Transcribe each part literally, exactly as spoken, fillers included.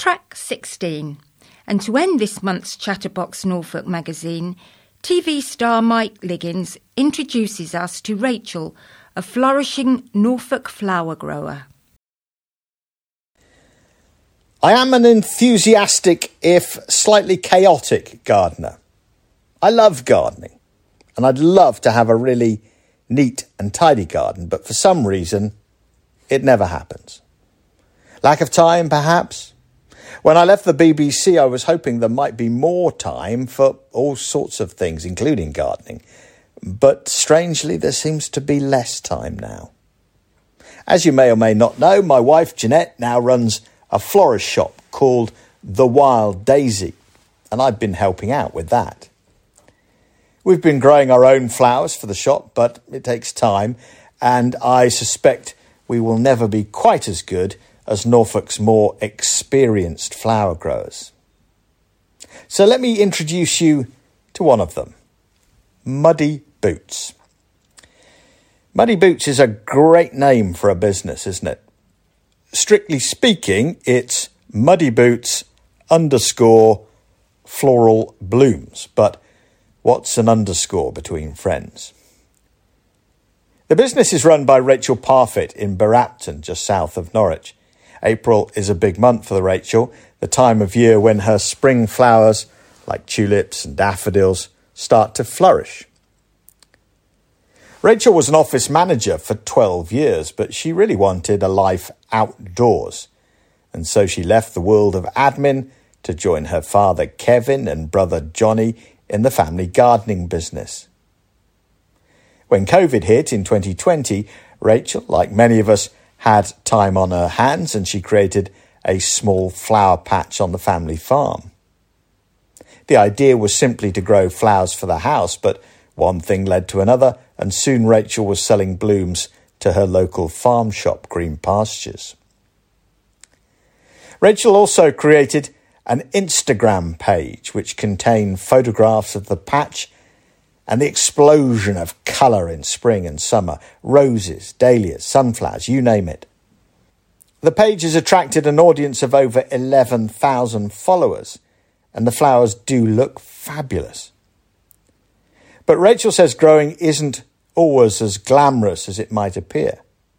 Track sixteen. And to end this month's Chatterbox Norfolk magazine, T V star Mike Liggins introduces us to Rachel, a flourishing Norfolk flower grower. I am an enthusiastic, if slightly chaotic, gardener. I love gardening, and I'd love to have a really neat and tidy garden, but for some reason, it never happens. Lack of time, perhaps? When I left the B B C, I was hoping there might be more time for all sorts of things, including gardening. But strangely, there seems to be less time now. As you may or may not know, my wife, Jeanette, now runs a florist shop called The Wild Daisy, and I've been helping out with that. We've been growing our own flowers for the shop, but it takes time, and I suspect we will never be quite as good as Norfolk's more experienced flower growers. So let me introduce you to one of them, Muddy Boots. Muddy Boots is a great name for a business, isn't it? Strictly speaking, it's Muddy Boots underscore floral blooms, but what's an underscore between friends? The business is run by Rachel Parfitt in Barapton, just south of Norwich. April is a big month for the Rachel, the time of year when her spring flowers, like tulips and daffodils, start to flourish. Rachel was an office manager for twelve years, but she really wanted a life outdoors. And so she left the world of admin to join her father Kevin and brother Johnny in the family gardening business. When COVID hit in twenty twenty, Rachel, like many of us, had time on her hands, and she created a small flower patch on the family farm. The idea was simply to grow flowers for the house, but one thing led to another, and soon Rachel was selling blooms to her local farm shop, Green Pastures. Rachel also created an Instagram page which contained photographs of the patch and the explosion of colour in spring and summer, roses, dahlias, sunflowers, you name it. The page has attracted an audience of over eleven thousand followers, and the flowers do look fabulous. But Rachel says growing isn't always as glamorous as it might appear.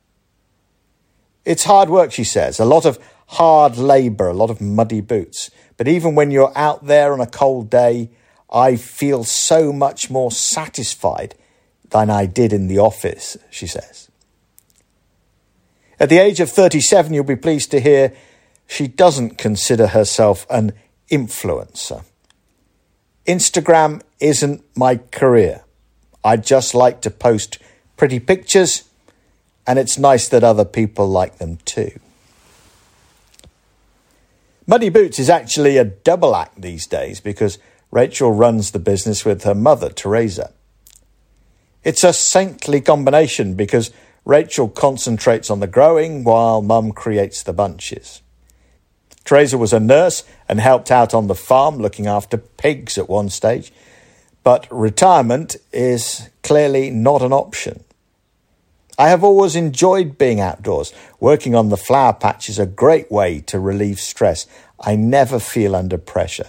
It's hard work, she says, a lot of hard labour, a lot of muddy boots. But even when you're out there on a cold day, I feel so much more satisfied than I did in the office, she says. At the age of thirty-seven, you'll be pleased to hear she doesn't consider herself an influencer. Instagram isn't my career. I just like to post pretty pictures, and it's nice that other people like them too. Muddy Boots is actually a double act these days because Rachel runs the business with her mother, Teresa. It's a saintly combination because Rachel concentrates on the growing while Mum creates the bunches. Teresa was a nurse and helped out on the farm looking after pigs at one stage, but retirement is clearly not an option. I have always enjoyed being outdoors. Working on the flower patch is a great way to relieve stress. I never feel under pressure.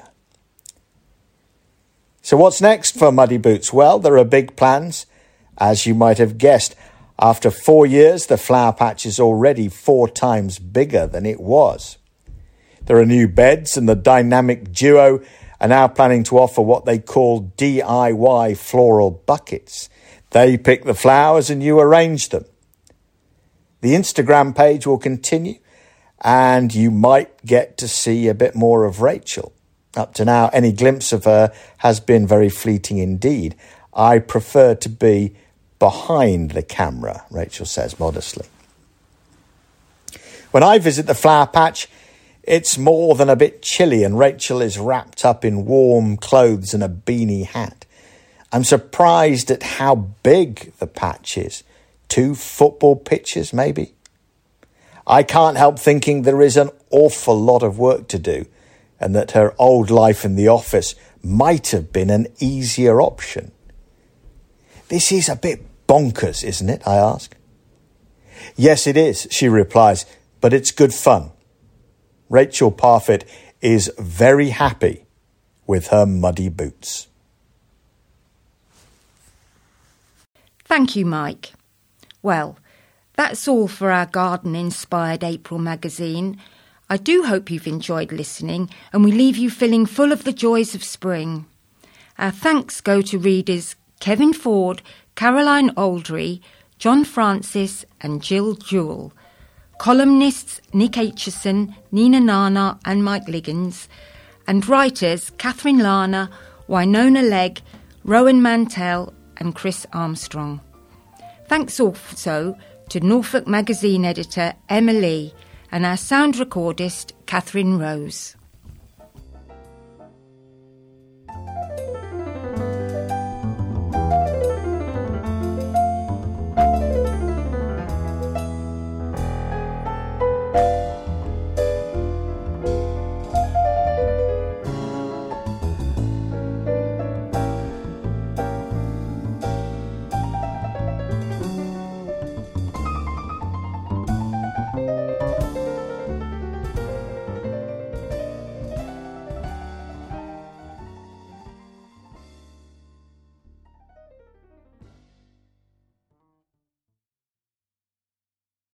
So what's next for Muddy Boots? Well, there are big plans. As you might have guessed, after four years, the flower patch is already four times bigger than it was. There are new beds, and the dynamic duo are now planning to offer what they call D I Y floral buckets. They pick the flowers and you arrange them. The Instagram page will continue, and you might get to see a bit more of Rachel. Up to now, any glimpse of her has been very fleeting indeed. I prefer to be behind the camera, Rachel says modestly. When I visit the flower patch, it's more than a bit chilly, and Rachel is wrapped up in warm clothes and a beanie hat. I'm surprised at how big the patch is. Two football pitches, maybe? I can't help thinking there is an awful lot of work to do, and that her old life in the office might have been an easier option. This is a bit bonkers, isn't it? I ask. Yes, it is, she replies, but it's good fun. Rachel Parfitt is very happy with her muddy boots. Thank you, Mike. Well, that's all for our garden-inspired April magazine. I do hope you've enjoyed listening, and we leave you feeling full of the joys of spring. Our thanks go to readers Kevin Ford, Caroline Aldry, John Francis and Jill Jewell, columnists Nick Aitchison, Nina Nana and Mike Liggins, and writers Catherine Lana, Winona Legg, Rowan Mantell and Chris Armstrong. Thanks also to Norfolk Magazine editor Emma Lee and our sound recordist Catherine Rose.